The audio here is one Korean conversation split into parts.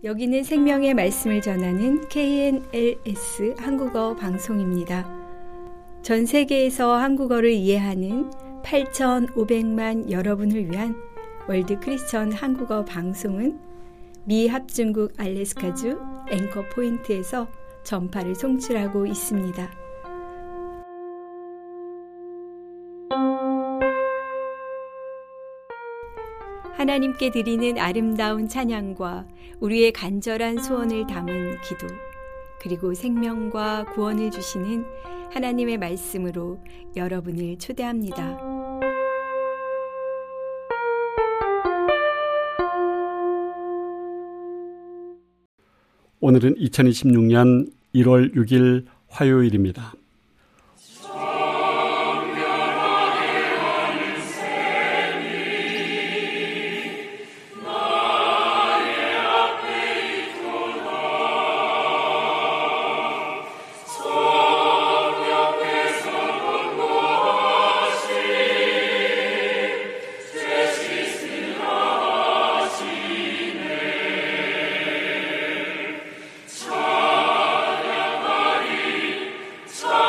여기는 생명의 말씀을 전하는 KNLS 한국어 방송입니다. 전 세계에서 한국어를 이해하는 8,500만 여러분을 위한 월드 크리스천 한국어 방송은 미 합중국 알래스카주 앵커 포인트에서 전파를 송출하고 있습니다. 하나님께 드리는 아름다운 찬양과 우리의 간절한 소원을 담은 기도, 그리고 생명과 구원을 주시는 하나님의 말씀으로 여러분을 초대합니다. 오늘은 2026년 1월 6일 화요일입니다. 찬양하리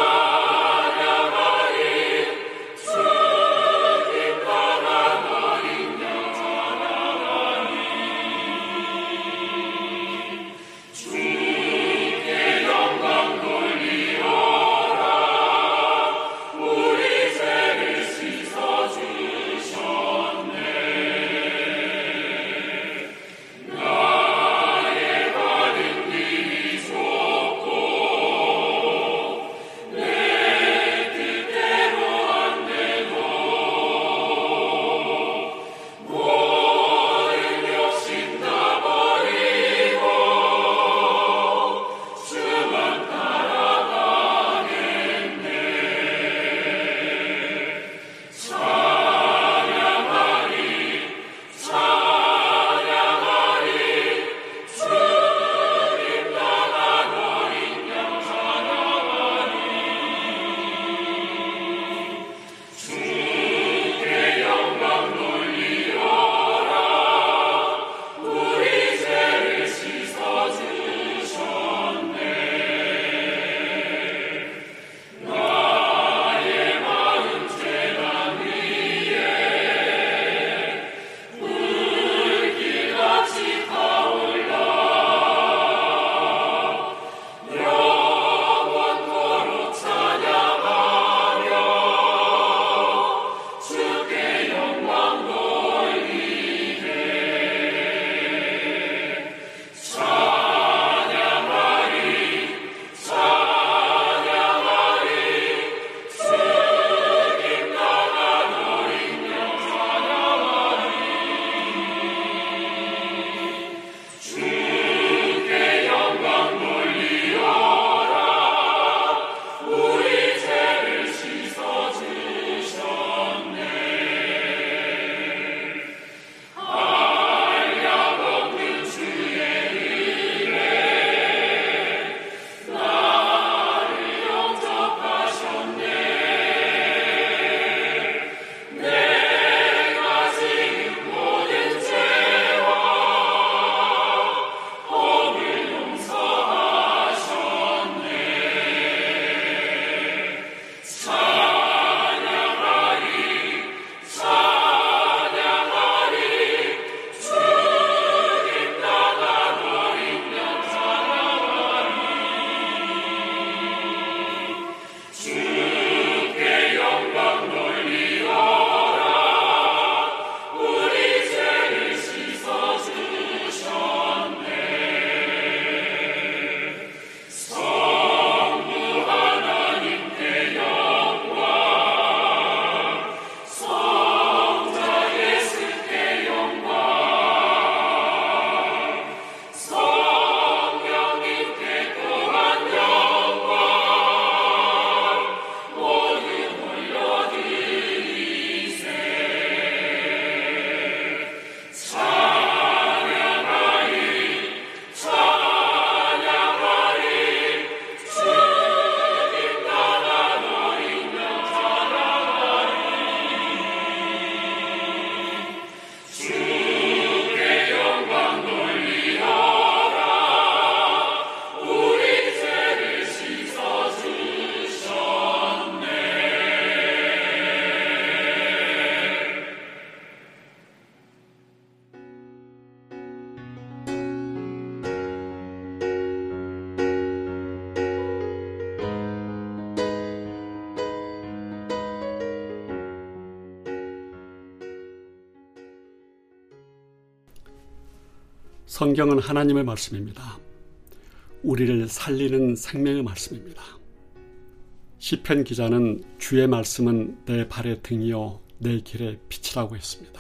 성경은 하나님의 말씀입니다. 우리를 살리는 생명의 말씀입니다. 시편 기자는 주의 말씀은 내 발의 등이요 내 길의 빛이라고 했습니다.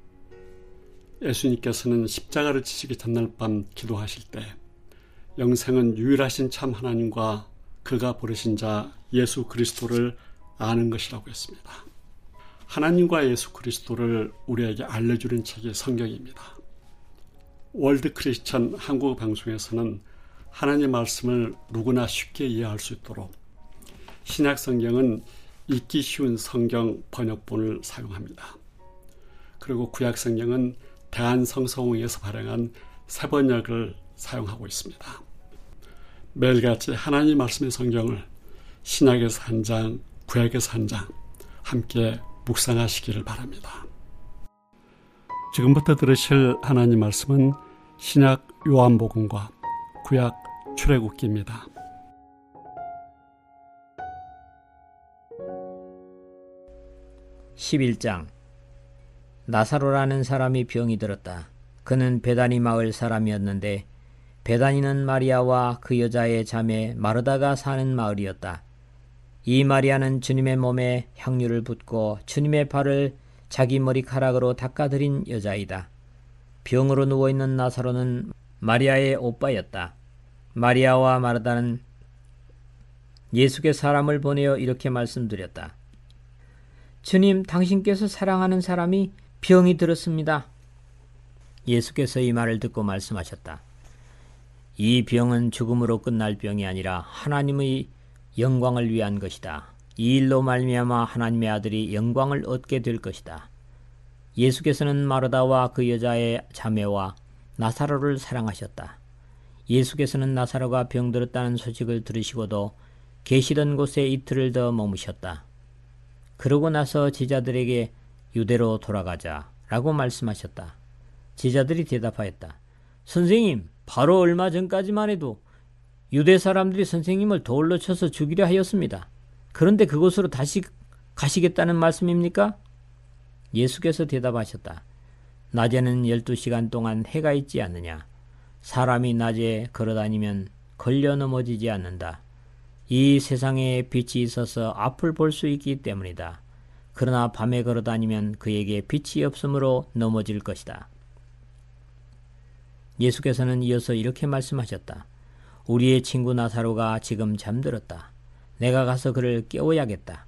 예수님께서는 십자가를 지시기 전날 밤 기도하실 때 영생은 유일하신 참 하나님과 그가 부르신 자 예수 그리스도를 아는 것이라고 했습니다. 하나님과 예수 그리스도를 우리에게 알려주는 책이 성경입니다. 월드 크리스천 한국 방송에서는 하나님 말씀을 누구나 쉽게 이해할 수 있도록 신약 성경은 읽기 쉬운 성경 번역본을 사용합니다. 그리고 구약 성경은 대한성서공회에서 발행한 새 번역을 사용하고 있습니다. 매일같이 하나님 말씀의 성경을 신약에서 한 장, 구약에서 한 장 함께 묵상하시기를 바랍니다. 지금부터 들으실 하나님 말씀은 신약 요한복음과 구약 출애굽기입니다. (11장) 나사로라는 사람이 병이 들었다. 그는 베다니 마을 사람이었는데 베다니는 마리아와 그 여자의 자매 마르다가 사는 마을이었다. 이 마리아는 주님의 몸에 향유를 붓고 주님의 발을 자기 머리카락으로 닦아드린 여자이다. 병으로 누워있는 나사로는 마리아의 오빠였다. 마리아와 마르다는 예수께 사람을 보내어 이렇게 말씀드렸다. 주님, 당신께서 사랑하는 사람이 병이 들었습니다. 예수께서 이 말을 듣고 말씀하셨다. 이 병은 죽음으로 끝날 병이 아니라 하나님의 영광을 위한 것이다. 이 일로 말미암아 하나님의 아들이 영광을 얻게 될 것이다. 예수께서는 마르다와 그 여자의 자매와 나사로를 사랑하셨다. 예수께서는 나사로가 병들었다는 소식을 들으시고도 계시던 곳에 이틀을 더 머무셨다. 그러고 나서 제자들에게 유대로 돌아가자 라고 말씀하셨다. 제자들이 대답하였다. 선생님, 바로 얼마 전까지만 해도 유대 사람들이 선생님을 돌로 쳐서 죽이려 하였습니다. 그런데 그곳으로 다시 가시겠다는 말씀입니까? 예수께서 대답하셨다. 낮에는 12시간 동안 해가 있지 않느냐. 사람이 낮에 걸어다니면 걸려 넘어지지 않는다. 이 세상에 빛이 있어서 앞을 볼 수 있기 때문이다. 그러나 밤에 걸어다니면 그에게 빛이 없으므로 넘어질 것이다. 예수께서는 이어서 이렇게 말씀하셨다. 우리의 친구 나사로가 지금 잠들었다. 내가 가서 그를 깨워야겠다.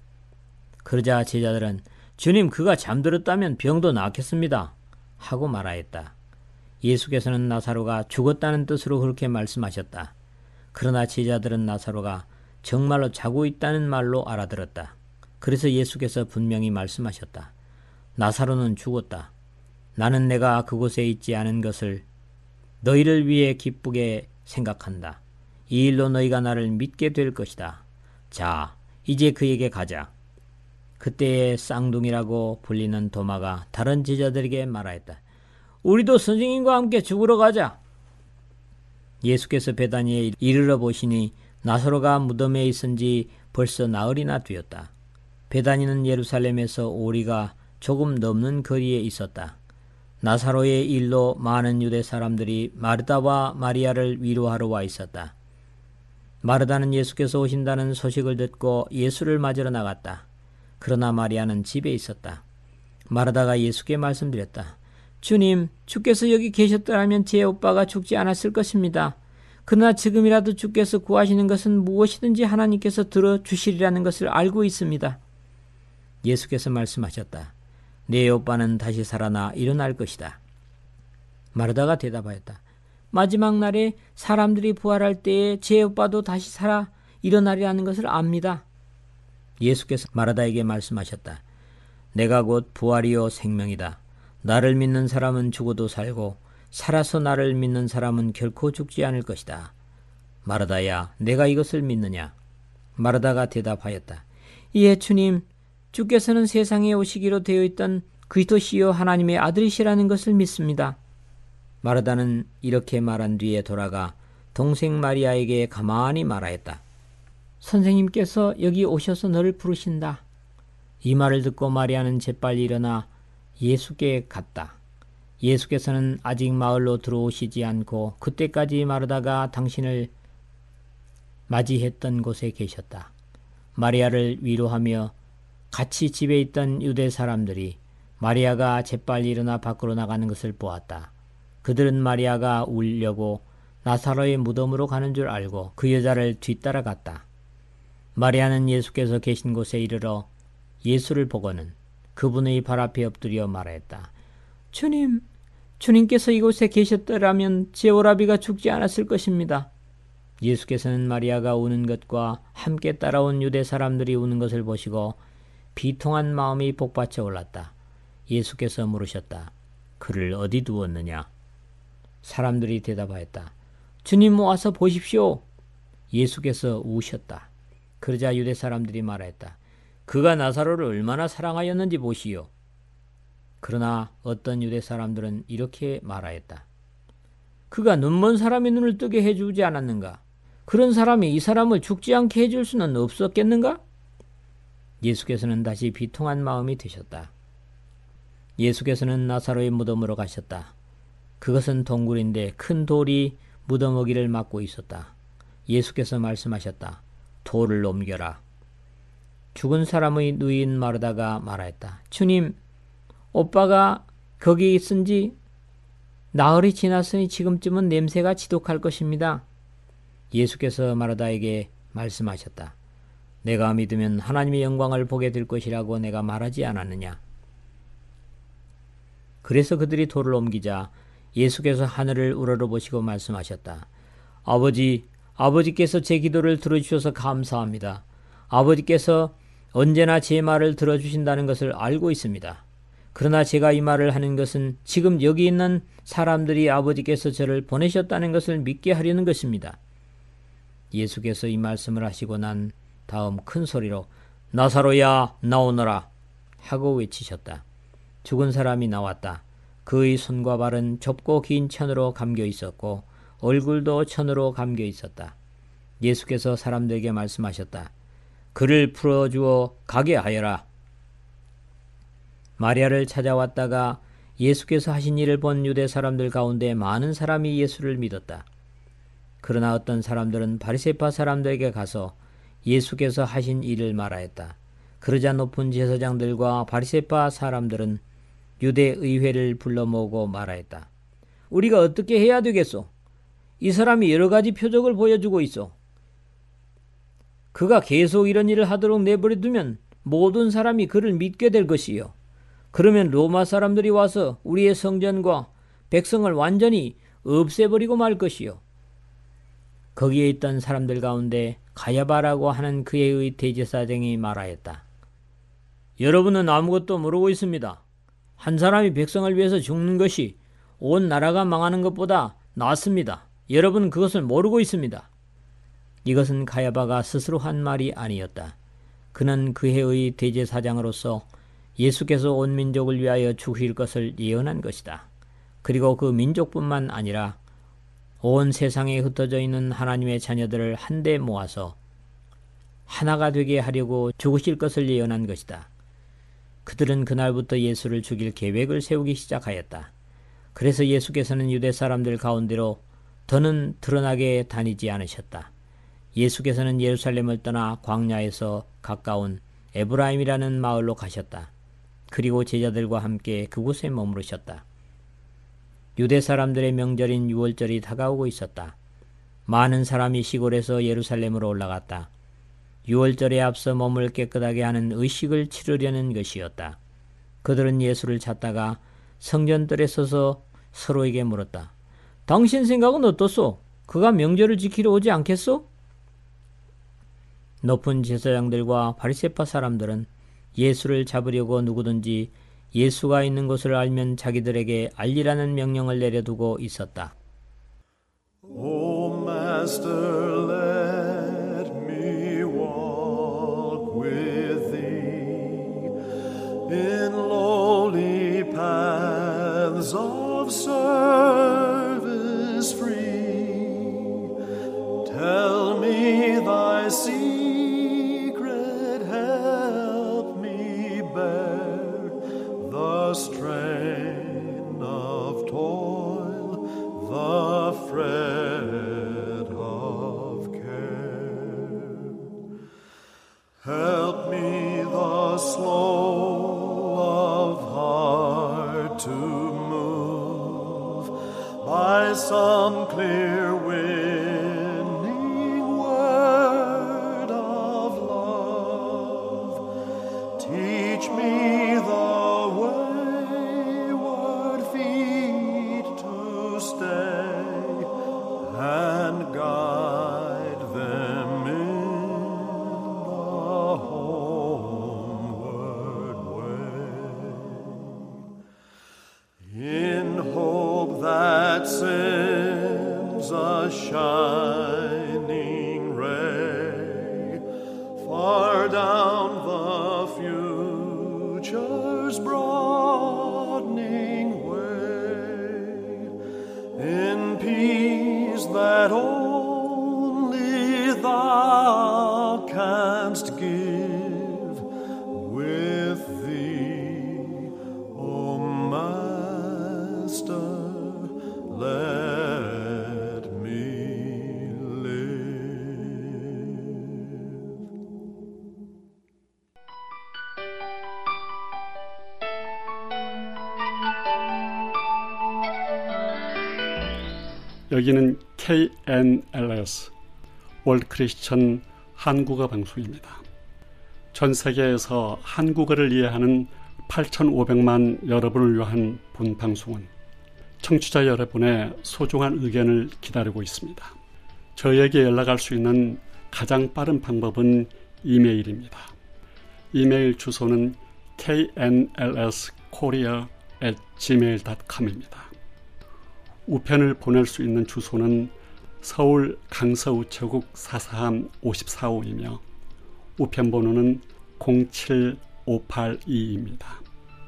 그러자 제자들은 주님, 그가 잠들었다면 병도 낫겠습니다 하고 말하였다. 예수께서는 나사로가 죽었다는 뜻으로 그렇게 말씀하셨다. 그러나 제자들은 나사로가 정말로 자고 있다는 말로 알아들었다. 그래서 예수께서 분명히 말씀하셨다. 나사로는 죽었다. 나는 내가 그곳에 있지 않은 것을 너희를 위해 기쁘게 생각한다. 이 일로 너희가 나를 믿게 될 것이다. 자, 이제 그에게 가자. 그때에 쌍둥이라고 불리는 도마가 다른 제자들에게 말하였다. 우리도 선생님과 함께 죽으러 가자. 예수께서 베다니에 이르러 보시니 나사로가 무덤에 있은 지 벌써 나흘이나 되었다. 베다니는 예루살렘에서 오리가 조금 넘는 거리에 있었다. 나사로의 일로 많은 유대 사람들이 마르다와 마리아를 위로하러 와 있었다. 마르다는 예수께서 오신다는 소식을 듣고 예수를 맞으러 나갔다. 그러나 마리아는 집에 있었다. 마르다가 예수께 말씀드렸다. 주님, 주께서 여기 계셨더라면 제 오빠가 죽지 않았을 것입니다. 그러나 지금이라도 주께서 구하시는 것은 무엇이든지 하나님께서 들어주시리라는 것을 알고 있습니다. 예수께서 말씀하셨다. 내 오빠는 다시 살아나 일어날 것이다. 마르다가 대답하였다. 마지막 날에 사람들이 부활할 때에 제 오빠도 다시 살아 일어나리라는 것을 압니다. 예수께서 마르다에게 말씀하셨다. 내가 곧 부활이요 생명이다. 나를 믿는 사람은 죽어도 살고 살아서 나를 믿는 사람은 결코 죽지 않을 것이다. 마르다야, 내가 이것을 믿느냐? 마르다가 대답하였다. 예, 주님, 주께서는 세상에 오시기로 되어 있던 그리스도시요 하나님의 아들이시라는 것을 믿습니다. 마르다는 이렇게 말한 뒤에 돌아가 동생 마리아에게 가만히 말하였다. 선생님께서 여기 오셔서 너를 부르신다. 이 말을 듣고 마리아는 재빨리 일어나 예수께 갔다. 예수께서는 아직 마을로 들어오시지 않고 그때까지 마르다가 당신을 맞이했던 곳에 계셨다. 마리아를 위로하며 같이 집에 있던 유대 사람들이 마리아가 재빨리 일어나 밖으로 나가는 것을 보았다. 그들은 마리아가 울려고 나사로의 무덤으로 가는 줄 알고 그 여자를 뒤따라갔다. 마리아는 예수께서 계신 곳에 이르러 예수를 보고는 그분의 발 앞에 엎드려 말하였다. 주님께서 이곳에 계셨더라면 제 오라비가 죽지 않았을 것입니다. 예수께서는 마리아가 우는 것과 함께 따라온 유대 사람들이 우는 것을 보시고 비통한 마음이 복받쳐 올랐다. 예수께서 물으셨다. 그를 어디 두었느냐? 사람들이 대답하였다. 주님 와서 보십시오. 예수께서 우셨다. 그러자 유대 사람들이 말하였다. 그가 나사로를 얼마나 사랑하였는지 보시오. 그러나 어떤 유대 사람들은 이렇게 말하였다. 그가 눈먼 사람의 눈을 뜨게 해주지 않았는가? 그런 사람이 이 사람을 죽지 않게 해줄 수는 없었겠는가? 예수께서는 다시 비통한 마음이 드셨다. 예수께서는 나사로의 무덤으로 가셨다. 그것은 동굴인데 큰 돌이 무덤어기를 막고 있었다. 예수께서 말씀하셨다. 돌을 옮겨라. 죽은 사람의 누이인 마르다가 말하였다. 주님, 오빠가 거기 있은지 나흘이 지났으니 지금쯤은 냄새가 지독할 것입니다. 예수께서 마르다에게 말씀하셨다. 내가 믿으면 하나님의 영광을 보게 될 것이라고 내가 말하지 않았느냐. 그래서 그들이 돌을 옮기자 예수께서 하늘을 우러러보시고 말씀하셨다. 아버지께서 제 기도를 들어주셔서 감사합니다. 아버지께서 언제나 제 말을 들어주신다는 것을 알고 있습니다. 그러나 제가 이 말을 하는 것은 지금 여기 있는 사람들이 아버지께서 저를 보내셨다는 것을 믿게 하려는 것입니다. 예수께서 이 말씀을 하시고 난 다음 큰 소리로 나사로야 나오너라 하고 외치셨다. 죽은 사람이 나왔다. 그의 손과 발은 좁고 긴 천으로 감겨 있었고 얼굴도 천으로 감겨 있었다. 예수께서 사람들에게 말씀하셨다. 그를 풀어주어 가게 하여라. 마리아를 찾아왔다가 예수께서 하신 일을 본 유대 사람들 가운데 많은 사람이 예수를 믿었다. 그러나 어떤 사람들은 바리새파 사람들에게 가서 예수께서 하신 일을 말하였다. 그러자 높은 제사장들과 바리새파 사람들은 유대 의회를 불러 모으고 말하였다. 우리가 어떻게 해야 되겠소? 이 사람이 여러 가지 표적을 보여주고 있어. 그가 계속 이런 일을 하도록 내버려 두면 모든 사람이 그를 믿게 될 것이요. 그러면 로마 사람들이 와서 우리의 성전과 백성을 완전히 없애버리고 말 것이요. 거기에 있던 사람들 가운데 가야바라고 하는 그의 대제사장이 말하였다. 여러분은 아무것도 모르고 있습니다. 한 사람이 백성을 위해서 죽는 것이 온 나라가 망하는 것보다 낫습니다. 여러분은 그것을 모르고 있습니다. 이것은 가야바가 스스로 한 말이 아니었다. 그는 그 해의 대제사장으로서 예수께서 온 민족을 위하여 죽으실 것을 예언한 것이다. 그리고 그 민족뿐만 아니라 온 세상에 흩어져 있는 하나님의 자녀들을 한데 모아서 하나가 되게 하려고 죽으실 것을 예언한 것이다. 그들은 그날부터 예수를 죽일 계획을 세우기 시작하였다. 그래서 예수께서는 유대 사람들 가운데로 더는 드러나게 다니지 않으셨다. 예수께서는 예루살렘을 떠나 광야에서 가까운 에브라임이라는 마을로 가셨다. 그리고 제자들과 함께 그곳에 머무르셨다. 유대 사람들의 명절인 유월절이 다가오고 있었다. 많은 사람이 시골에서 예루살렘으로 올라갔다. 유월절에 앞서 몸을 깨끗하게 하는 의식을 치르려는 것이었다. 그들은 예수를 찾다가 성전뜰에 서서 서로에게 물었다. 당신 생각은 어떻소? 그가 명절을 지키러 오지 않겠소? 높은 제사장들과 바리새파 사람들은 예수를 잡으려고 누구든지 예수가 있는 곳을 알면 자기들에게 알리라는 명령을 내려두고 있었다. O Master, let me walk with thee in lowly paths of service free. Tell me thy secret, help me bear the strain of winning word of love. Teach me the wayward feet to stay and guide them in the homeward way. In hope that sends a shining ray far down the future's broadening way, in peace that only Thou canst give, with Thee, O Master, let me live. 여기는 KNLS 월드 크리스천 한국어 방송입니다. 전 세계에서 한국어를 이해하는 8,500만 여러분을 위한 본 방송은 청취자 여러분의 소중한 의견을 기다리고 있습니다. 저에게 연락할 수 있는 가장 빠른 방법은 이메일입니다. 이메일 주소는 knlskorea@gmail.com입니다. 우편을 보낼 수 있는 주소는 서울 강서우체국 443 54호이며 우편번호는 07582입니다.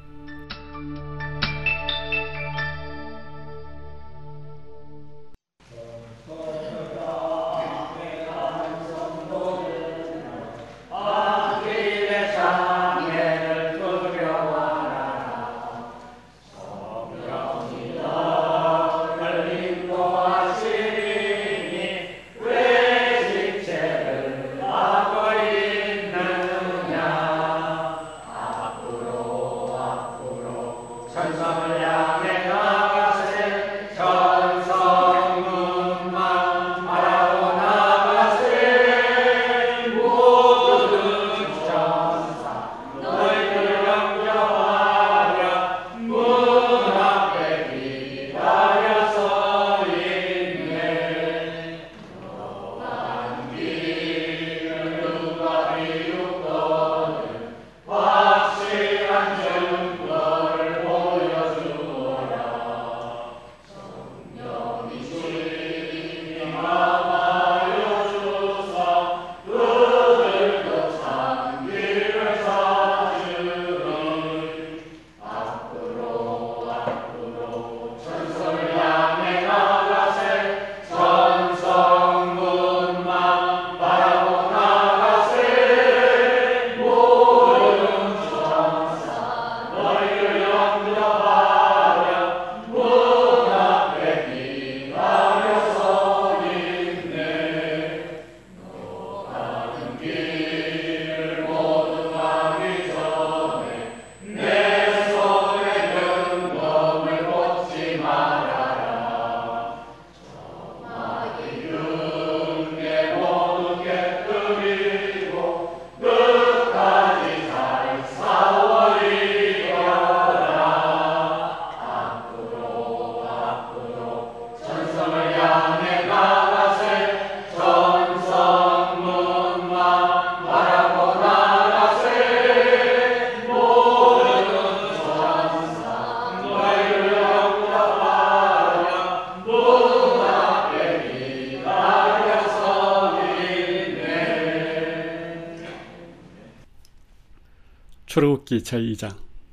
출애굽기 제2장.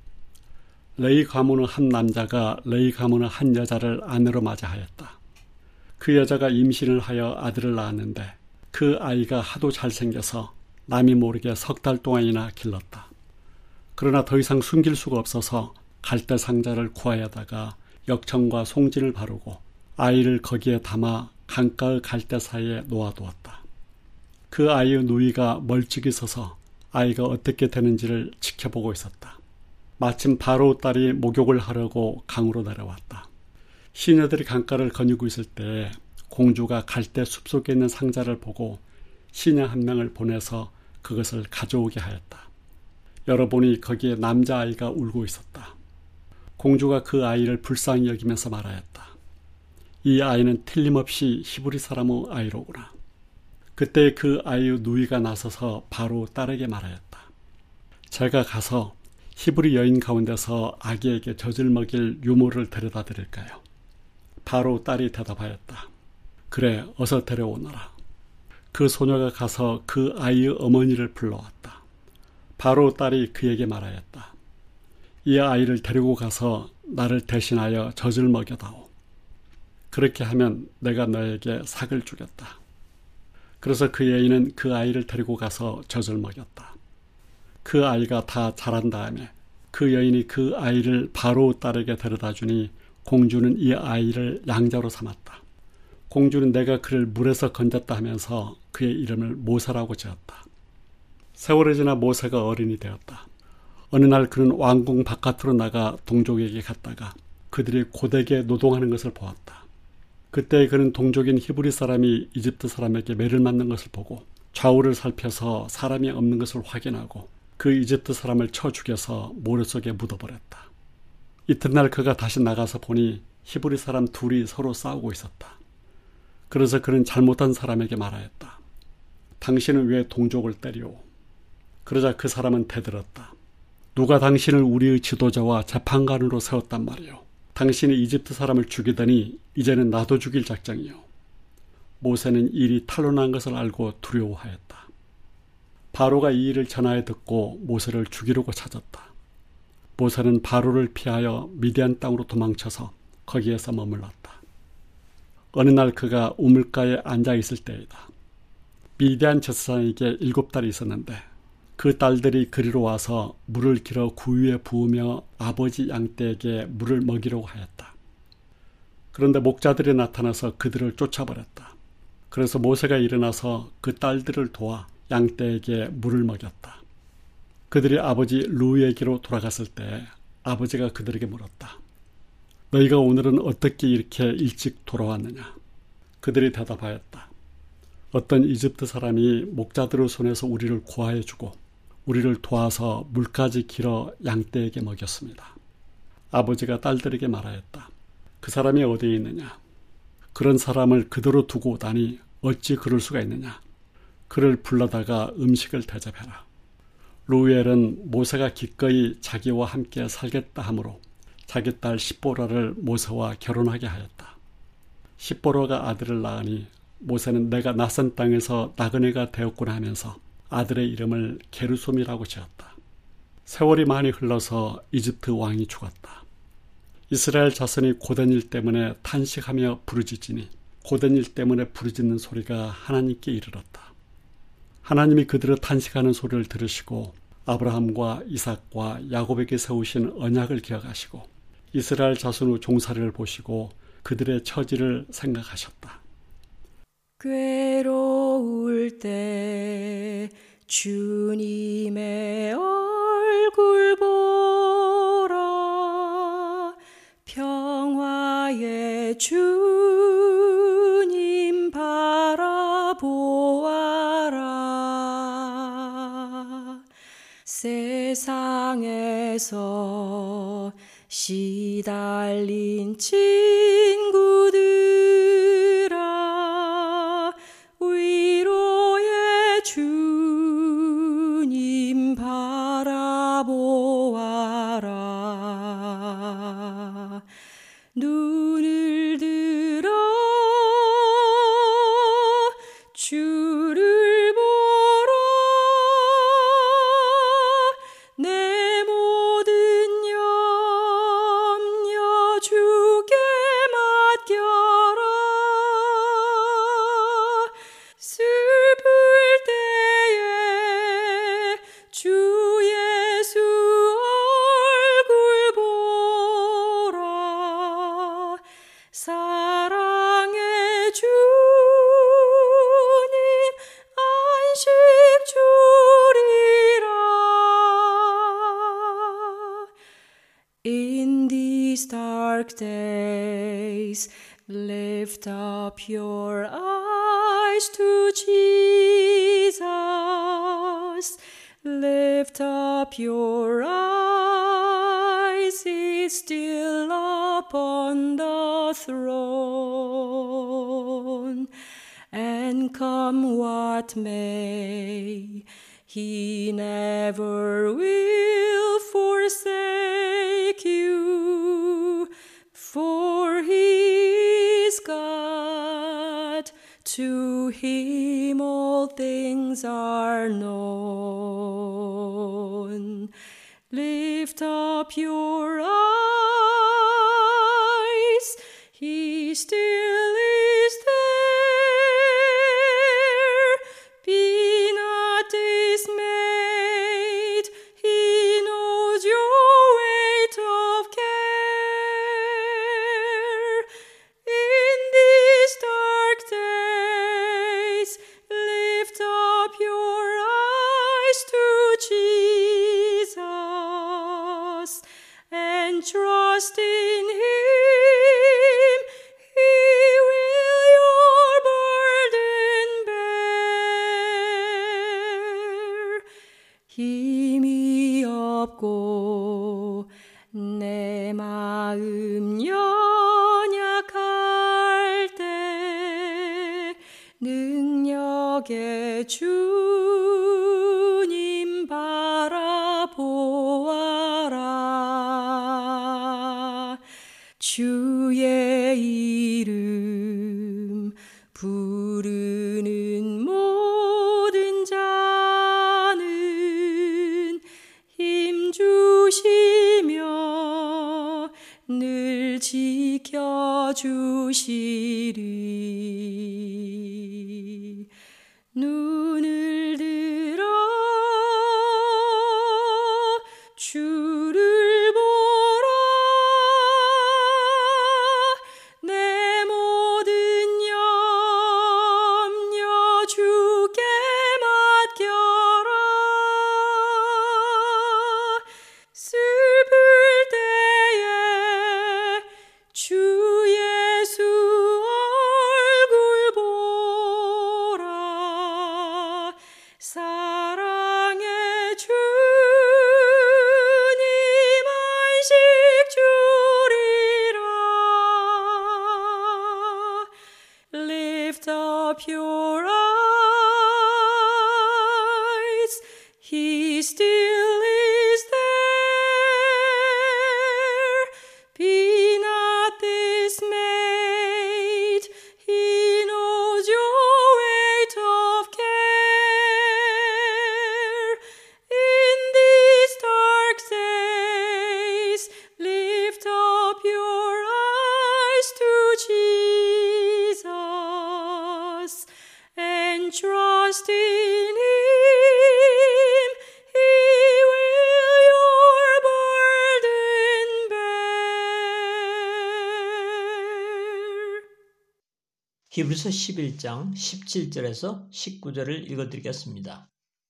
레위 가문의 한 남자가 레위 가문의 한 여자를 아내로 맞이하였다. 그 여자가 임신을 하여 아들을 낳았는데 그 아이가 하도 잘생겨서 남이 모르게 3달 동안이나 길렀다. 그러나 더 이상 숨길 수가 없어서 갈대 상자를 구하여다가 역청과 송진을 바르고 아이를 거기에 담아 강가의 갈대 사이에 놓아두었다. 그 아이의 누이가 멀찍이 서서 아이가 어떻게 되는지를 지켜보고 있었다. 마침 바로 딸이 목욕을 하려고 강으로 내려왔다. 시녀들이 강가를 거니고 있을 때 공주가 갈대 숲속에 있는 상자를 보고 시녀 한 명을 보내서 그것을 가져오게 하였다. 열어보니 거기에 남자아이가 울고 있었다. 공주가 그 아이를 불쌍히 여기면서 말하였다. 이 아이는 틀림없이 히브리 사람의 아이로구나. 그때 그 아이의 누이가 나서서 바로 딸에게 말하였다. 제가 가서 히브리 여인 가운데서 아기에게 젖을 먹일 유모를 데려다 드릴까요? 바로 딸이 대답하였다. 그래, 어서 데려오너라. 그 소녀가 가서 그 아이의 어머니를 불러왔다. 바로 딸이 그에게 말하였다. 이 아이를 데리고 가서 나를 대신하여 젖을 먹여다오. 그렇게 하면 내가 너에게 삭을 주겠다. 그래서 그 여인은 그 아이를 데리고 가서 젖을 먹였다. 그 아이가 다 자란 다음에 그 여인이 그 아이를 바로 딸에게 데려다 주니 공주는 이 아이를 양자로 삼았다. 공주는 내가 그를 물에서 건졌다 하면서 그의 이름을 모세라고 지었다. 세월이 지나 모세가 어린이 되었다. 어느 날 그는 왕궁 바깥으로 나가 동족에게 갔다가 그들이 고되게 노동하는 것을 보았다. 그때 그는 동족인 히브리 사람이 이집트 사람에게 매를 맞는 것을 보고 좌우를 살펴서 사람이 없는 것을 확인하고 그 이집트 사람을 쳐 죽여서 모래 속에 묻어버렸다. 이튿날 그가 다시 나가서 보니 히브리 사람 둘이 서로 싸우고 있었다. 그래서 그는 잘못한 사람에게 말하였다. 당신은 왜 동족을 때리오? 그러자 그 사람은 대들었다. 누가 당신을 우리의 지도자와 재판관으로 세웠단 말이오. 당신이 이집트 사람을 죽이더니 이제는 나도 죽일 작정이오. 모세는 일이 탄로난 것을 알고 두려워하였다. 바로가 이 일을 전하여 듣고 모세를 죽이려고 찾았다. 모세는 바로를 피하여 미디안 땅으로 도망쳐서 거기에서 머물렀다. 어느 날 그가 우물가에 앉아 있을 때이다. 미디안 제사장에게 7딸이 있었는데 그 딸들이 그리로 와서 물을 길어 구유에 부으며 아버지 양떼에게 물을 먹이려고 하였다. 그런데 목자들이 나타나서 그들을 쫓아버렸다. 그래서 모세가 일어나서 그 딸들을 도와 양떼에게 물을 먹였다. 그들이 아버지 루에게로 돌아갔을 때 아버지가 그들에게 물었다. 너희가 오늘은 어떻게 이렇게 일찍 돌아왔느냐? 그들이 대답하였다. 어떤 이집트 사람이 목자들의 손에서 우리를 구하여 주고 우리를 도와서 물까지 길어 양떼에게 먹였습니다. 아버지가 딸들에게 말하였다. 그 사람이 어디에 있느냐? 그런 사람을 그대로 두고 오다니 어찌 그럴 수가 있느냐? 그를 불러다가 음식을 대접해라. 루엘은 모세가 기꺼이 자기와 함께 살겠다 하므로 자기 딸 십보라를 모세와 결혼하게 하였다. 십보라가 아들을 낳으니 모세는 내가 낯선 땅에서 나그네가 되었구나 하면서 아들의 이름을 게르솜이라고 지었다. 세월이 많이 흘러서 이집트 왕이 죽었다. 이스라엘 자손이 고된 일 때문에 탄식하며 부르짖으니 고된 일 때문에 부르짖는 소리가 하나님께 이르렀다. 하나님이 그들의 탄식하는 소리를 들으시고 아브라함과 이삭과 야곱에게 세우신 언약을 기억하시고 이스라엘 자손의 종살이를 보시고 그들의 처지를 생각하셨다. 괴로울 때 주님의 얼굴 보라. 평화의 주님 바라보아라. 세상에서 시달린 친구들아, 위로의 주님 바라보아라. 눈을 들어 주를 보라. 내 모든 염려 주께 맡겨라. 슬플 때에 주 예수 얼굴 보라. 사랑의 주님 안식 주리라. In these dark days Lift up your eyes to Jesus. Lift up your eyes, He's still upon the throne. And come what may, He never will forsake you, for He is God. To Him all things are known. Lift up your eyes, He still is there. Be not dismayed, He knows your weight of care. In these dark days, lift up your eyes to Jesus and trust in Him. He will your burden bear. 힘이 없고 내 마음 연약할 때 능력의 주님 바라보아라. 주의 이름 부르는 모든 자는 힘 주시며 늘 지켜주시리. 눈을 들어 주를 보라. 내 모든 염려 주께 맡겨라. 슬플 때에 주 예수 얼굴 보라. 사랑의 주님 안식 주리라. Lift up your eyes, He still is there. Be not dismayed, He knows your weight of care. In these dark days, lift up your eyes to Jesus and trust in Him. He will your burden bear. 히브리서 11장 17절에서 19절을 읽어드리겠습니다.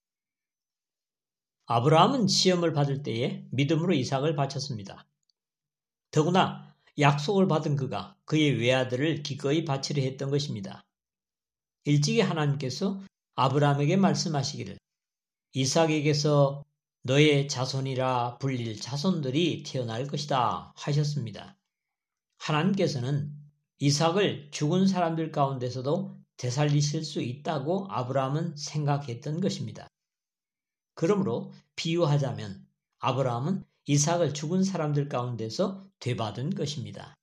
아브라함은 시험을 받을 때에 믿음으로 이삭을 바쳤습니다. 더구나 약속을 받은 그가 그의 외아들을 기꺼이 바치려 했던 것입니다. 일찍이 하나님께서 아브라함에게 말씀하시기를 이삭에게서 너의 자손이라 불릴 자손들이 태어날 것이다 하셨습니다. 하나님께서는 이삭을 죽은 사람들 가운데서도 되살리실 수 있다고 아브라함은 생각했던 것입니다. 그러므로 비유하자면 아브라함은 이삭을 죽은 사람들 가운데서 되받은 것입니다.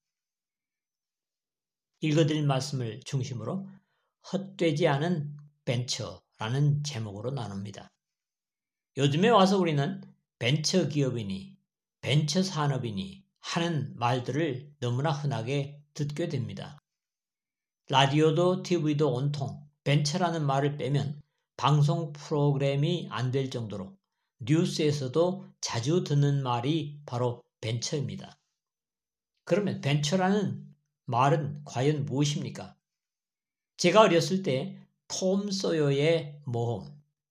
읽어드릴 말씀을 중심으로 헛되지 않은 벤처라는 제목으로 나눕니다. 요즘에 와서 우리는 벤처 기업이니 벤처 산업이니 하는 말들을 너무나 흔하게 듣게 됩니다. 라디오도 TV도 온통 벤처라는 말을 빼면 방송 프로그램이 안 될 정도로 뉴스에서도 자주 듣는 말이 바로 벤처입니다. 그러면 벤처라는 말은 과연 무엇입니까? 제가 어렸을 때 톰 소여의 모험,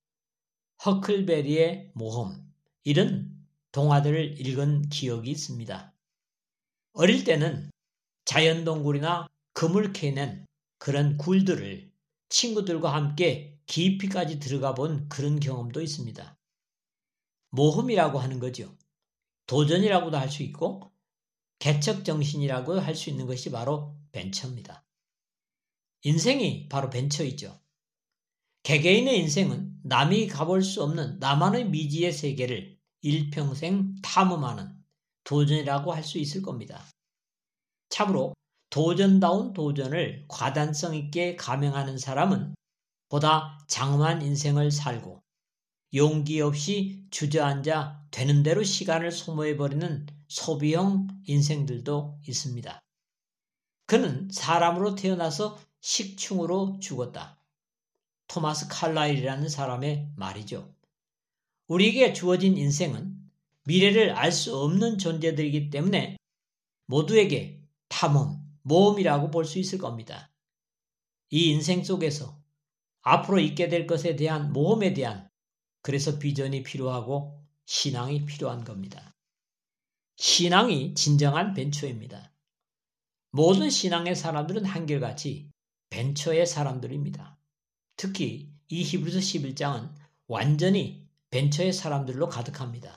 허클베리의 모험 이런 동화들을 읽은 기억이 있습니다. 어릴 때는 자연동굴이나 그물캐는 그런 굴들을 친구들과 함께 깊이까지 들어가 본 그런 경험도 있습니다. 모험이라고 하는 거죠. 도전이라고도 할 수 있고 개척정신이라고 할 수 있는 것이 바로 벤처입니다. 인생이 바로 벤처이죠. 개개인의 인생은 남이 가볼 수 없는 나만의 미지의 세계를 일평생 탐험하는 도전이라고 할 수 있을 겁니다. 참으로 도전다운 도전을 과단성 있게 감행하는 사람은 보다 장엄한 인생을 살고 용기 없이 주저앉아 되는 대로 시간을 소모해버리는 소비형 인생들도 있습니다. 그는 사람으로 태어나서 식충으로 죽었다. 토마스 칼라일이라는 사람의 말이죠. 우리에게 주어진 인생은 미래를 알 수 없는 존재들이기 때문에 모두에게 탐험, 모험이라고 볼 수 있을 겁니다. 이 인생 속에서 앞으로 있게 될 것에 대한 모험에 대한 그래서 비전이 필요하고 신앙이 필요한 겁니다. 신앙이 진정한 벤처입니다. 모든 신앙의 사람들은 한결같이 벤처의 사람들입니다. 특히 이 히브리서 11장은 완전히 벤처의 사람들로 가득합니다.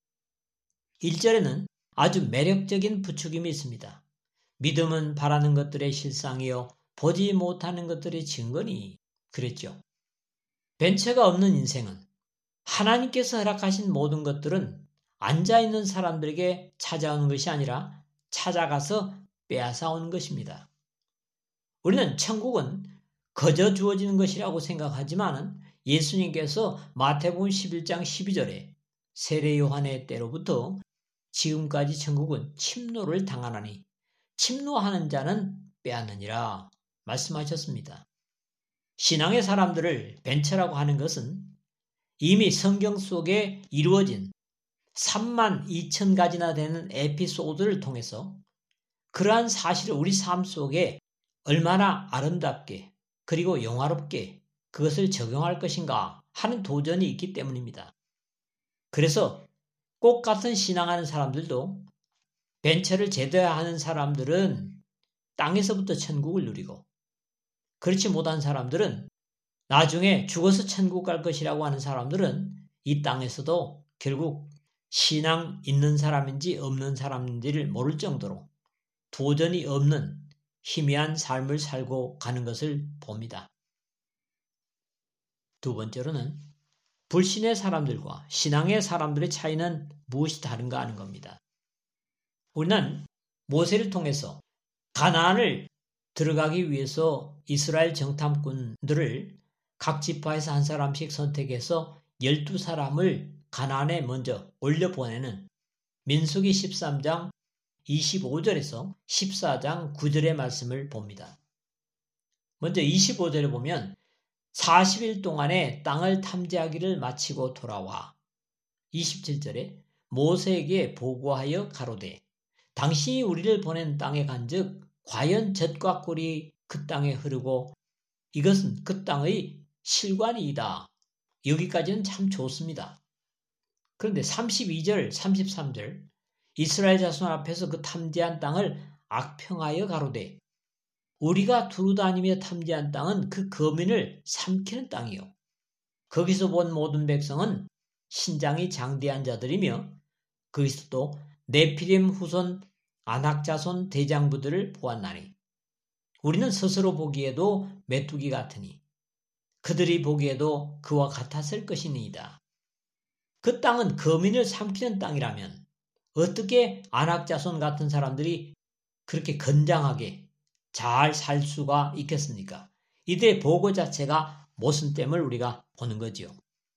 1절에는 아주 매력적인 부추김이 있습니다. 믿음은 바라는 것들의 실상이요 보지 못하는 것들의 증거니 그랬죠. 벤처가 없는 인생은 하나님께서 허락하신 모든 것들은 앉아있는 사람들에게 찾아오는 것이 아니라 찾아가서 빼앗아오는 것입니다. 우리는 천국은 거저 주어지는 것이라고 생각하지만 예수님께서 마태복음 11장 12절에 세례 요한의 때로부터 지금까지 천국은 침노를 당하나니 침노하는 자는 빼앗느니라 말씀하셨습니다. 신앙의 사람들을 벤처라고 하는 것은 이미 성경 속에 이루어진 32,000가지나 되는 에피소드를 통해서 그러한 사실을 우리 삶 속에 얼마나 아름답게 그리고 영화롭게 그것을 적용할 것인가 하는 도전이 있기 때문입니다. 그래서 꽃 같은 신앙하는 사람들도 벤처를 제대로 하는 사람들은 땅에서부터 천국을 누리고 그렇지 못한 사람들은 나중에 죽어서 천국 갈 것이라고 하는 사람들은 이 땅에서도 결국 신앙 있는 사람인지 없는 사람인지를 모를 정도로 도전이 없는 희미한 삶을 살고 가는 것을 봅니다. 두 번째로는 불신의 사람들과 신앙의 사람들의 차이는 무엇이 다른가 하는 겁니다. 우리는 모세를 통해서 가나안을 들어가기 위해서 이스라엘 정탐꾼들을 각 지파에서 한 사람씩 선택해서 12사람을 가나안에 먼저 올려보내는 민수기 13장 25절에서 14장 9절의 말씀을 봅니다. 먼저 25절에 보면 40일 동안에 땅을 탐지하기를 마치고 돌아와 27절에 모세에게 보고하여 가로되 당신이 우리를 보낸 땅에 간즉 과연 젖과 꿀이 그 땅에 흐르고 이것은 그 땅의 실관이다. 여기까지는 참 좋습니다. 그런데 32절, 33절 이스라엘 자손 앞에서 그 탐지한 땅을 악평하여 가로되 우리가 두루다니며 탐지한 땅은 그 거민을 삼키는 땅이요. 거기서 본 모든 백성은 신장이 장대한 자들이며 거기서 또 네피림 후손 아낙 자손 대장부들을 보았나니 우리는 스스로 보기에도 메뚜기 같으니 그들이 보기에도 그와 같았을 것이니이다. 그 땅은 거민을 삼키는 땅이라면 어떻게 아낙 자손 같은 사람들이 그렇게 건장하게 잘 살 수가 있겠습니까? 이들의 보고 자체가 모순됨을 우리가 보는 거지요.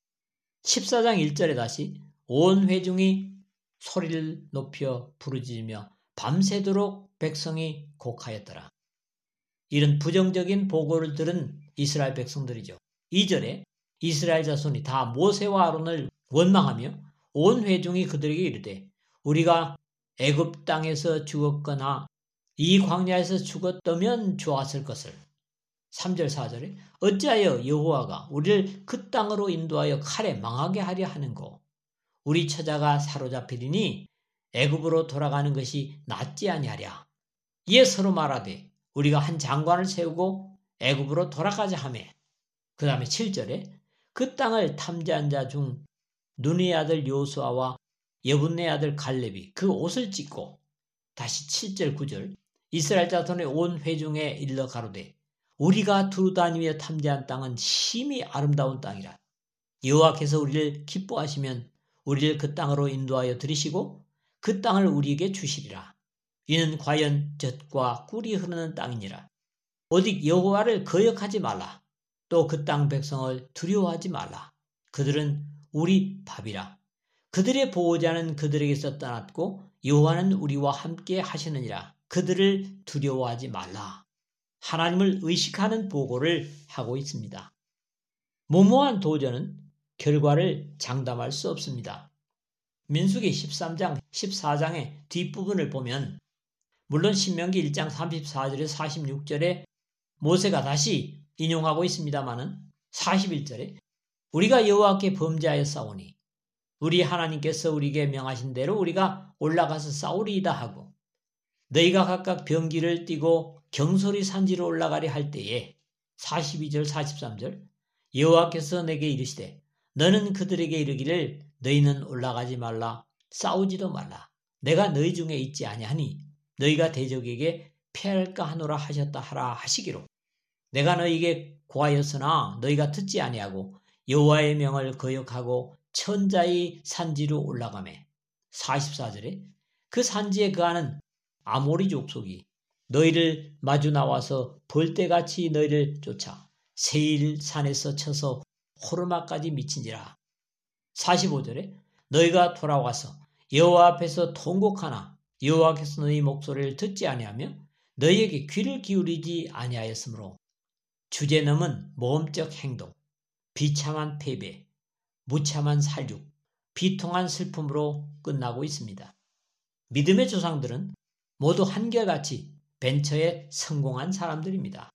14장 1절에 다시 온 회중이 소리를 높여 부르짖으며 밤새도록 백성이 곡하였더라. 이런 부정적인 보고를 들은 이스라엘 백성들이죠. 2절에 이스라엘 자손이 다 모세와 아론을 원망하며 온 회중이 그들에게 이르되 우리가 애굽 땅에서 죽었거나 이 광야에서 죽었다면 좋았을 것을. 3절 4절에 어찌하여 여호와가 우리를 그 땅으로 인도하여 칼에 망하게 하려 하는고 우리 처자가 사로잡히리니 애굽으로 돌아가는 것이 낫지 아니하랴. 이에 서로 말하되 우리가 한 장관을 세우고 애굽으로 돌아가자 하며, 그 다음에 7절에 그 땅을 탐지한 자 중 눈의 아들 요수아와 여분네 아들 갈렙이 그 옷을 찢고, 다시 7절 9절 이스라엘 자손의 온 회중에 일러 가로되 우리가 두루다니며 탐지한 땅은 심히 아름다운 땅이라. 여호와께서 우리를 기뻐하시면 우리를 그 땅으로 인도하여 들이시고 그 땅을 우리에게 주시리라. 이는 과연 젖과 꿀이 흐르는 땅이니라. 오직 여호와를 거역하지 말라. 또 그 땅 백성을 두려워하지 말라. 그들은 우리 밥이라. 그들의 보호자는 그들에게서 떠났고 여호와는 우리와 함께 하시느니라. 그들을 두려워하지 말라. 하나님을 의식하는 보고를 하고 있습니다. 무모한 도전은 결과를 장담할 수 없습니다. 민수기 13장, 14장의 뒷부분을 보면 물론 신명기 1장 34절에 46절에 모세가 다시 인용하고 있습니다마는 41절에 우리가 여호와께 범죄하였사오니 우리 하나님께서 우리에게 명하신 대로 우리가 올라가서 싸우리이다 하고, 너희가 각각 병기를 띠고 경솔히 산지로 올라가려 할 때에 42절 43절 여호와께서 내게 이르시되 너는 그들에게 이르기를 너희는 올라가지 말라, 싸우지도 말라. 내가 너희 중에 있지 아니하니 너희가 대적에게 패할까 하노라 하셨다 하라 하시기로, 내가 너희에게 고하였으나 너희가 듣지 아니하고 여호와의 명을 거역하고 천자의 산지로 올라가매. 44절에 그 산지에 거하는 아모리 족속이 너희를 마주 나와서 벌떼같이 너희를 쫓아 세일 산에서 쳐서 호르마까지 미친지라. 45절에 너희가 돌아와서 여호와 앞에서 통곡하나 여호와께서 너희 목소리를 듣지 아니하며 너희에게 귀를 기울이지 아니하였으므로 주제 넘은 모험적 행동, 비참한 패배, 무참한 살육, 비통한 슬픔으로 끝나고 있습니다. 믿음의 조상들은 모두 한결같이 벤처에 성공한 사람들입니다.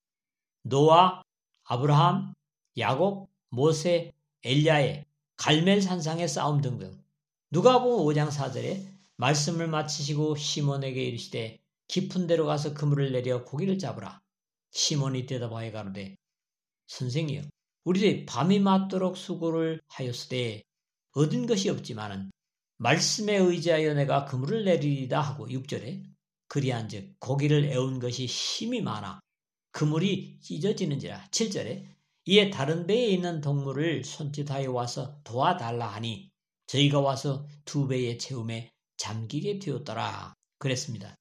노아, 아브라함, 야곱, 모세, 엘리야의 갈멜산상의 싸움 등등. 누가복음 5장 4절에 말씀을 마치시고 시몬에게 이르시되 깊은 데로 가서 그물을 내려 고기를 잡으라. 시몬이 대답하여 가로되 선생이여 우리들이 밤이 맞도록 수고를 하였으되 얻은 것이 없지만은 말씀에 의지하여 내가 그물을 내리리다 하고 6절에 그리한즉 고기를 애운 것이 힘이 많아 그물이 찢어지는지라. 7절에 이에 다른 배에 있는 동물을 손짓하여 와서 도와달라 하니 저희가 와서 2배의 채움에 잠기게 되었더라 그랬습니다.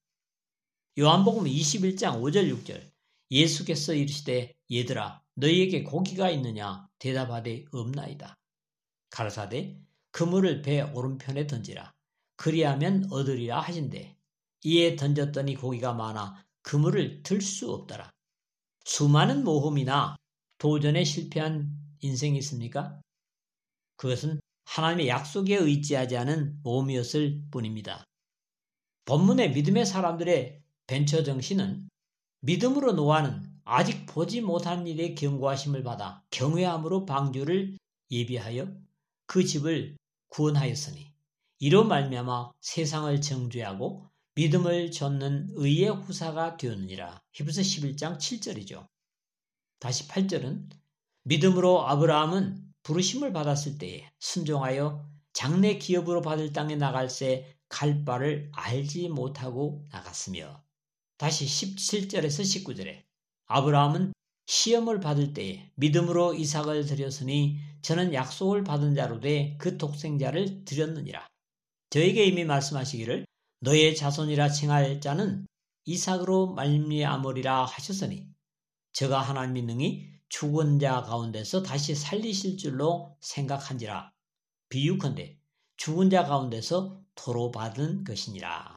요한복음 21장 5절 6절 예수께서 이르시되 얘들아 너희에게 고기가 있느냐 대답하되 없나이다. 가라사대 그물을 배 오른편에 던지라. 그리하면 얻으리라 하신대. 이에 던졌더니 고기가 많아 그물을 들 수 없더라. 수많은 모험이나 도전에 실패한 인생이 있습니까? 그것은 하나님의 약속에 의지하지 않은 모험이었을 뿐입니다. 본문의 믿음의 사람들의 벤처 정신은 믿음으로 노아는 아직 보지 못한 일에 경고하심을 받아 경외함으로 방주를 예비하여 그 집을 구원하였으니 이로 말미암아 세상을 정죄하고 믿음을 좇는 의의 후사가 되었느니라. 히브리서 11장 7절이죠. 다시 8절은 믿음으로 아브라함은 부르심을 받았을 때에 순종하여 장래 기업으로 받을 땅에 나갈새 갈 바를 알지 못하고 나갔으며, 다시 17절에서 19절에 아브라함은 시험을 받을 때에 믿음으로 이삭을 드렸으니 저는 약속을 받은 자로 돼 그 독생자를 드렸느니라. 저에게 이미 말씀하시기를 너의 자손이라 칭할 자는 이삭으로 말미암으리라 하셨으니 저가 하나님이 능히 죽은 자 가운데서 다시 살리실 줄로 생각한지라. 비유컨대 죽은 자 가운데서 토로 받은 것이니라.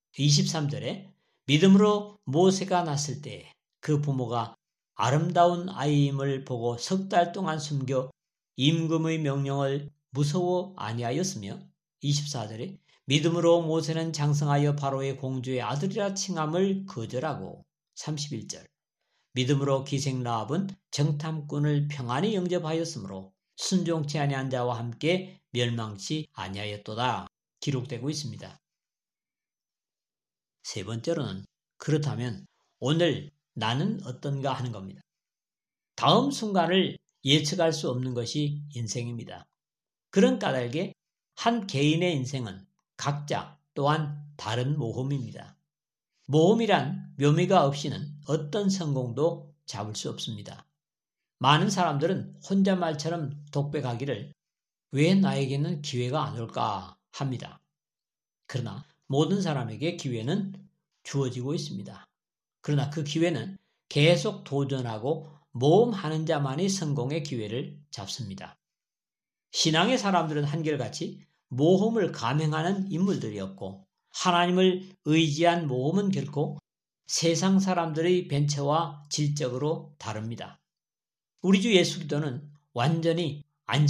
23절에 믿음으로 모세가 났을 때 그 부모가 아름다운 아이임을 보고 3달 동안 숨겨 임금의 명령을 무서워 아니하였으며, 24절에 믿음으로 모세는 장성하여 바로의 공주의 아들이라 칭함을 거절하고, 31절 믿음으로 기생 라합은 정탐꾼을 평안히 영접하였으므로 순종치 아니한 자와 함께 멸망치 아니하였도다 기록되고 있습니다. 세 번째로는 그렇다면 오늘 나는 어떤가 하는 겁니다. 다음 순간을 예측할 수 없는 것이 인생입니다. 그런 까닭에 한 개인의 인생은 각자 또한 다른 모험입니다. 모험이란 묘미가 없이는 어떤 성공도 잡을 수 없습니다. 많은 사람들은 혼잣말처럼 독백하기를 왜 나에게는 기회가 안 올까 합니다. 그러나 모든 사람에게 기회는 주어지고 있습니다. 그러나 그 기회는 계속 도전하고 모험하는 자만이 성공의 기회를 잡습니다. 신앙의 사람들은 한결같이 모험을 감행하는 인물들이었고 하나님을 의지한 모험은 결코 세상 사람들의 벤처와 질적으로 다릅니다. 우리 주 예수 그리스도는 완전히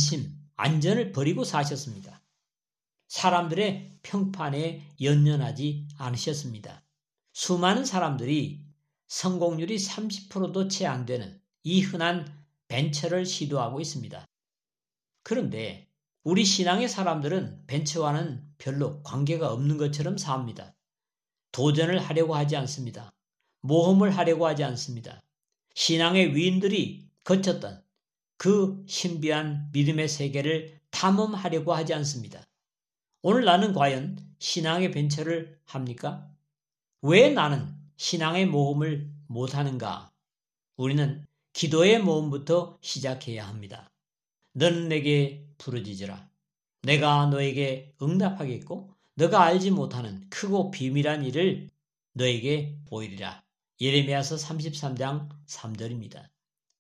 안전을 버리고 사셨습니다. 사람들의 평판에 연연하지 않으셨습니다. 수많은 사람들이 성공률이 30%도 채 안 되는 이 흔한 벤처를 시도하고 있습니다. 그런데 우리 신앙의 사람들은 벤처와는 별로 관계가 없는 것처럼 삽니다. 도전을 하려고 하지 않습니다. 모험을 하려고 하지 않습니다. 신앙의 위인들이 거쳤던 그 신비한 믿음의 세계를 탐험하려고 하지 않습니다. 오늘 나는 과연 신앙의 벤처를 합니까? 왜 나는 신앙의 모험을 못하는가? 우리는 기도의 모험부터 시작해야 합니다. 너는 내게 부르짖으라. 내가 너에게 응답하겠고 너가 알지 못하는 크고 비밀한 일을 너에게 보이리라. 예레미야서 33장 3절입니다.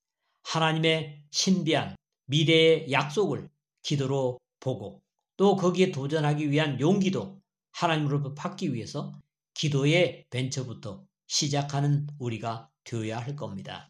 하나님의 신비한 미래의 약속을 기도로 보고 또 거기에 도전하기 위한 용기도 하나님으로부터 받기 위해서 기도의 벤처부터 시작하는 우리가 되어야 할 겁니다.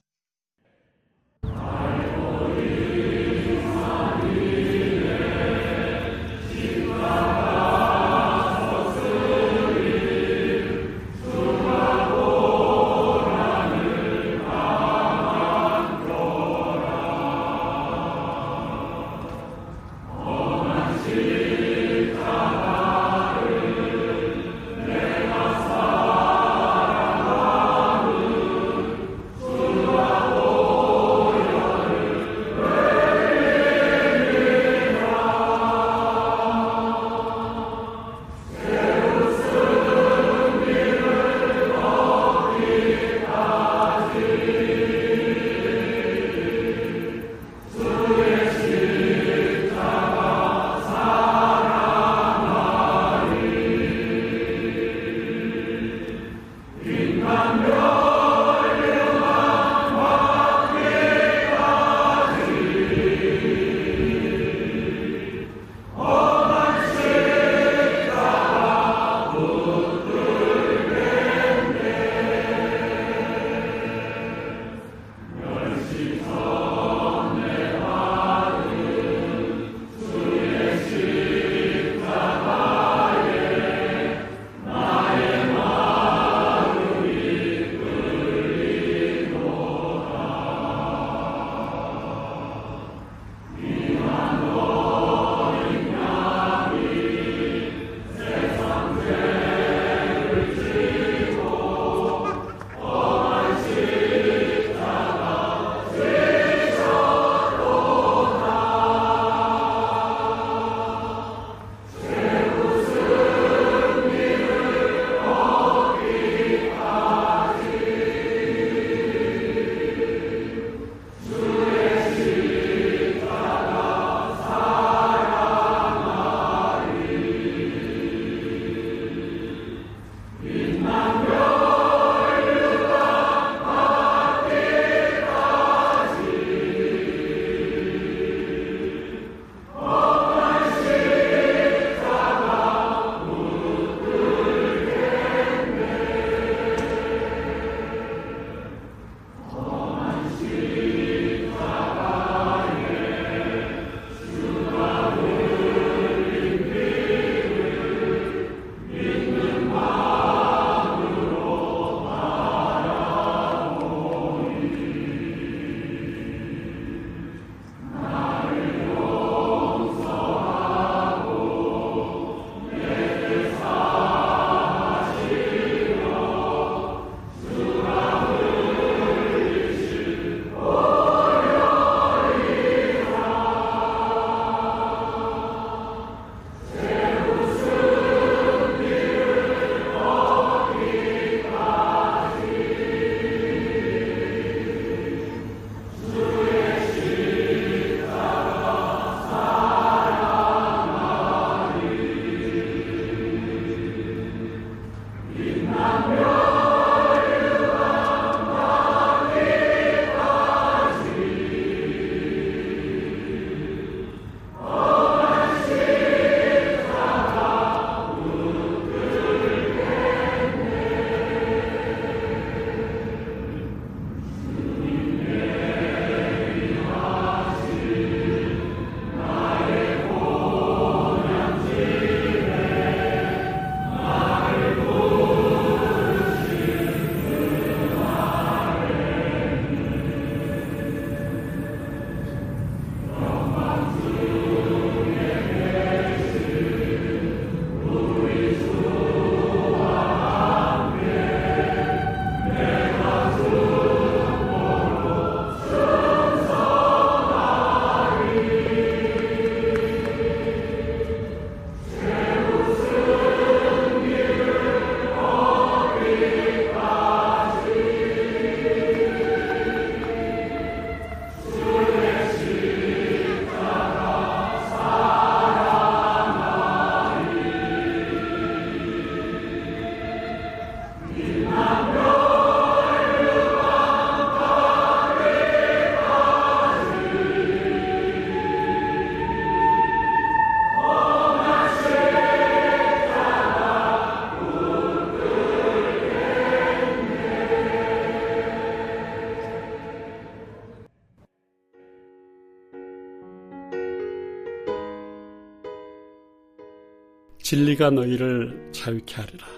진리가 너희를 자유케 하리라.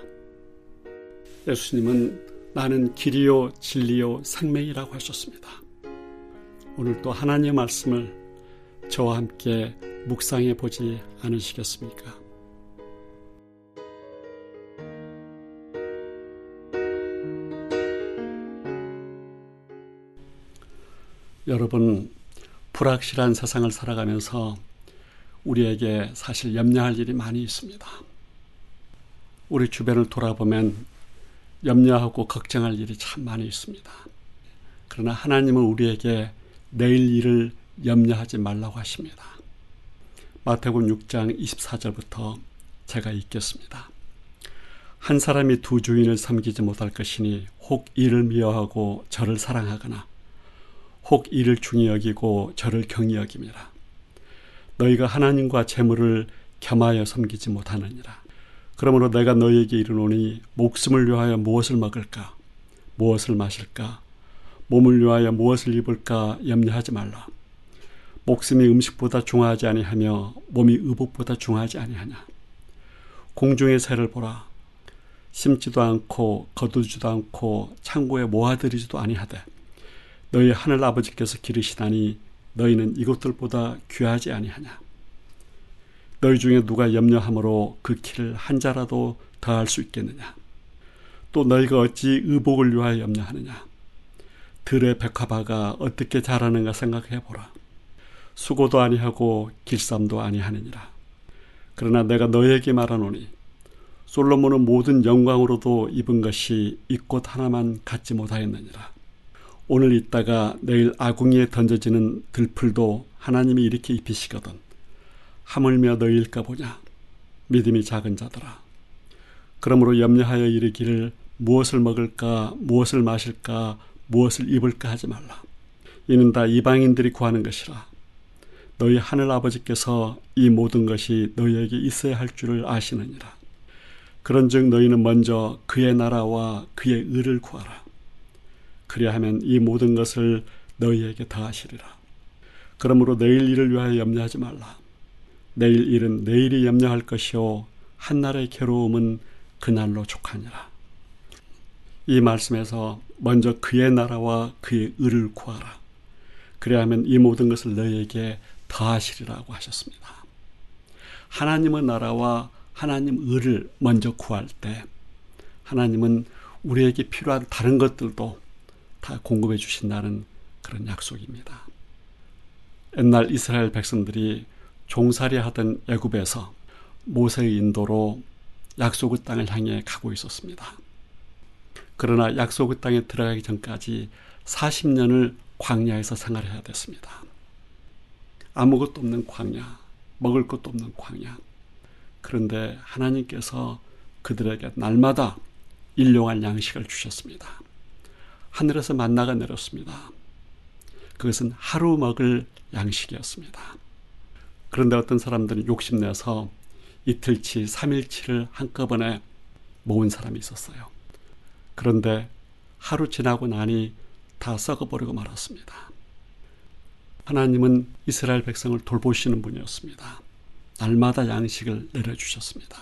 예수님은 나는 길이요 진리요 생명이라고 하셨습니다. 오늘도 하나님의 말씀을 저와 함께 묵상해 보지 않으시겠습니까? 여러분, 불확실한 세상을 살아가면서 우리에게 사실 염려할 일이 많이 있습니다. 우리 주변을 돌아보면 염려하고 걱정할 일이 참 많이 있습니다. 그러나 하나님은 우리에게 내일 일을 염려하지 말라고 하십니다. 마태복음 6장 24절부터 제가 읽겠습니다. 한 사람이 두 주인을 섬기지 못할 것이니 혹 이를 미워하고 저를 사랑하거나 혹 이를 중히 여기고 저를 경히 여김이라. 너희가 하나님과 재물을 겸하여 섬기지 못하느니라. 그러므로 내가 너희에게 이르노니 목숨을 위하여 무엇을 먹을까, 무엇을 마실까, 몸을 위하여 무엇을 입을까 염려하지 말라. 목숨이 음식보다 중하지 아니하며 몸이 의복보다 중하지 아니하냐. 공중의 새를 보라. 심지도 않고 거두지도 않고 창고에 모아들이지도 아니하되 너희 하늘 아버지께서 기르시다니 너희는 이것들보다 귀하지 아니하냐. 너희 중에 누가 염려함으로 그 키를 한 자라도 더할 수 있겠느냐. 또 너희가 어찌 의복을 위하여 염려하느냐. 들의 백합화가 어떻게 자라는가 생각해 보라. 수고도 아니하고 길쌈도 아니하느니라. 그러나 내가 너희에게 말하노니 솔로몬은 모든 영광으로도 입은 것이 이 꽃 하나만 갖지 못하였느니라. 오늘 있다가 내일 아궁이에 던져지는 들풀도 하나님이 이렇게 입히시거든 하물며 너희일까 보냐. 믿음이 작은 자들아. 그러므로 염려하여 이르기를 무엇을 먹을까, 무엇을 마실까, 무엇을 입을까 하지 말라. 이는 다 이방인들이 구하는 것이라. 너희 하늘 아버지께서 이 모든 것이 너희에게 있어야 할 줄을 아시느니라. 그런즉 너희는 먼저 그의 나라와 그의 의를 구하라. 그리하면 이 모든 것을 너희에게 더하시리라. 그러므로 내일 일을 위하여 염려하지 말라. 내일 일은 내일이 염려할 것이요 한날의 괴로움은 그날로 족하니라. 이 말씀에서 먼저 그의 나라와 그의 의를 구하라. 그리하면 이 모든 것을 너희에게 더하시리라고 하셨습니다. 하나님의 나라와 하나님 의를 먼저 구할 때 하나님은 우리에게 필요한 다른 것들도 다 공급해 주신다는 그런 약속입니다. 옛날 이스라엘 백성들이 종살이 하던 애굽에서 모세의 인도로 약속의 땅을 향해 가고 있었습니다. 그러나 약속의 땅에 들어가기 전까지 40년을 광야에서 생활해야 됐습니다. 아무것도 없는 광야, 먹을 것도 없는 광야. 그런데 하나님께서 그들에게 날마다 일용할 양식을 주셨습니다. 하늘에서 만나가 내렸습니다. 그것은 하루 먹을 양식이었습니다. 그런데 어떤 사람들은 욕심내서 이틀치, 3일치를 한꺼번에 모은 사람이 있었어요. 그런데 하루 지나고 나니 다 썩어버리고 말았습니다. 하나님은 이스라엘 백성을 돌보시는 분이었습니다. 날마다 양식을 내려주셨습니다.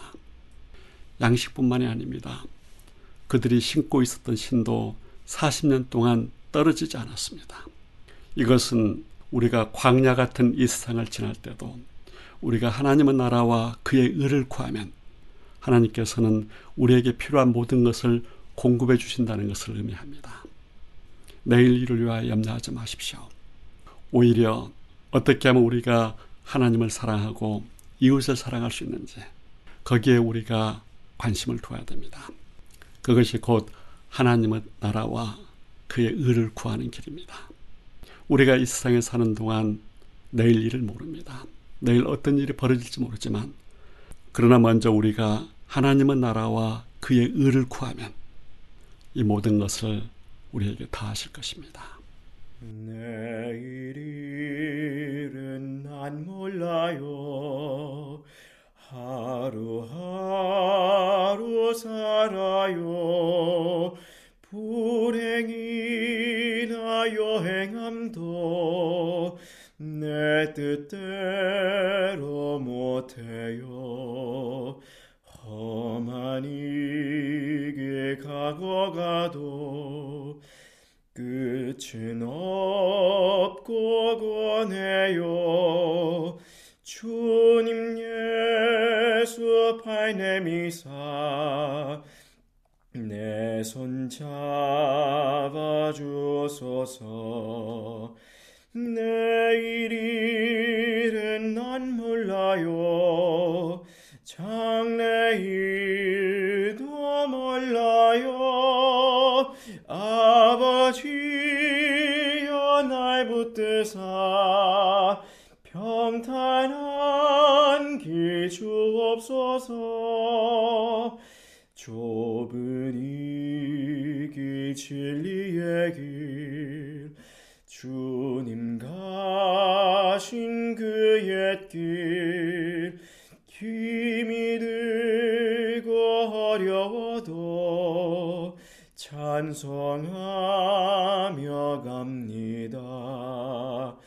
양식뿐만이 아닙니다. 그들이 신고 있었던 신도 40년 동안 떨어지지 않았습니다. 이것은 우리가 광야 같은 이 세상을 지날 때도 우리가 하나님의 나라와 그의 의를 구하면 하나님께서는 우리에게 필요한 모든 것을 공급해 주신다는 것을 의미합니다. 내일 일을 위하여 염려하지 마십시오. 오히려 어떻게 하면 우리가 하나님을 사랑하고 이웃을 사랑할 수 있는지 거기에 우리가 관심을 둬야 됩니다. 그것이 곧 하나님의 나라와 그의 의를 구하는 길입니다. 우리가 이 세상에 사는 동안 내일 일을 모릅니다. 내일 어떤 일이 벌어질지 모르지만 그러나 먼저 우리가 하나님의 나라와 그의 의를 구하면 이 모든 것을 우리에게 다 하실 것입니다. 내일 일은 난 몰라요. 하루하루 살아요. 불행이나 여행함도 내 뜻대로 못해요. 험한 이 길 가고 가도 끝은 없고 권해요. 주님 예수 팔 내미사 내 손 잡아주소서. 내일 일은 난 몰라요. 장래일도 몰라요. 아버지여 날 붙드사 평탄한 길 주옵소서. 좁은 이 길 진리의 길 주님 가신 그 옛길 힘이 들고 어려워도 찬송하며 갑니다.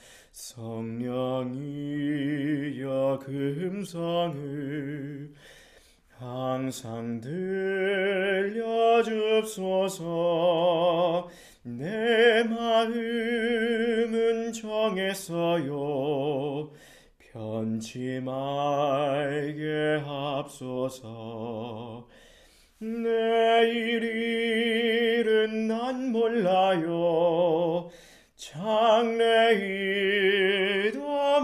성령이여 그 음성을 항상 들려줍소서. 내 마음은 정했어요. 편치 말게 합소서. 내일 일은 난 몰라요. 장래일도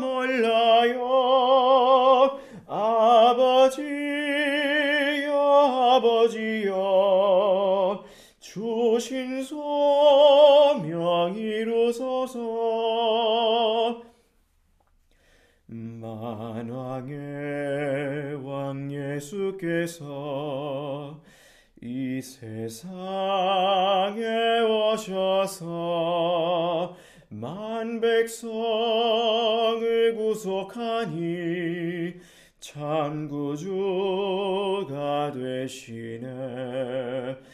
몰라요. 아버지여 주신 소명 이루소서. 만왕의 왕 예수께서 이 세상에 오셔서 만 백성을 구속하니 참 구주가 되시네.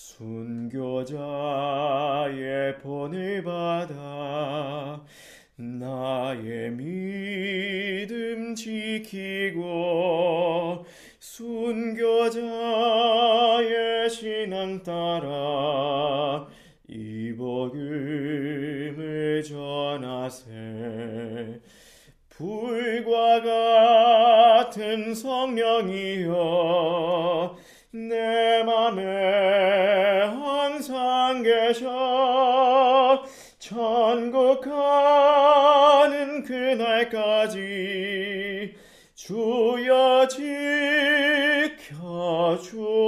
순교자의 본을 받아 나의 믿음 지키고 순교자의 신앙 따라 이 복음을 전하세. 불과 같은 성령이여 내 맘에 항상 계셔. 천국 가는 그날까지 주여 지켜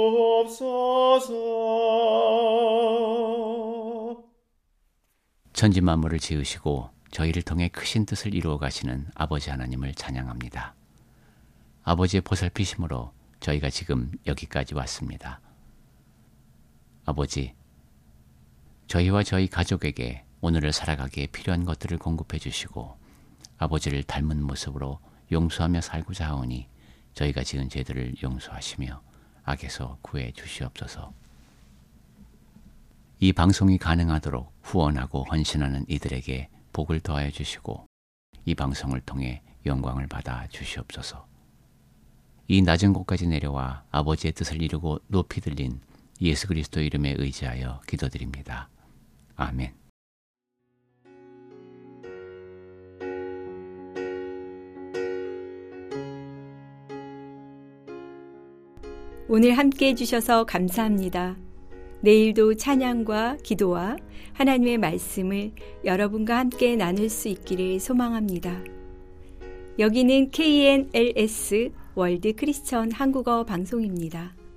주옵소서. 천지 만물을 지으시고 저희를 통해 크신 뜻을 이루어 가시는 아버지 하나님을 찬양합니다. 아버지의 보살피심으로 저희가 지금 여기까지 왔습니다. 아버지, 저희와 저희 가족에게 오늘을 살아가기에 필요한 것들을 공급해 주시고 아버지를 닮은 모습으로 용서하며 살고자 하오니 저희가 지은 죄들을 용서하시며 악에서 구해 주시옵소서. 이 방송이 가능하도록 후원하고 헌신하는 이들에게 복을 더하여 주시고 이 방송을 통해 영광을 받아 주시옵소서. 이 낮은 곳까지 내려와 아버지의 뜻을 이루고 높이 들린 예수 그리스도 이름에 의지하여 기도드립니다. 아멘. 오늘 함께 해주셔서 감사합니다. 내일도 찬양과 기도와 하나님의 말씀을 여러분과 함께 나눌 수 있기를 소망합니다. 여기는 KNLS 월드 크리스천 한국어 방송입니다.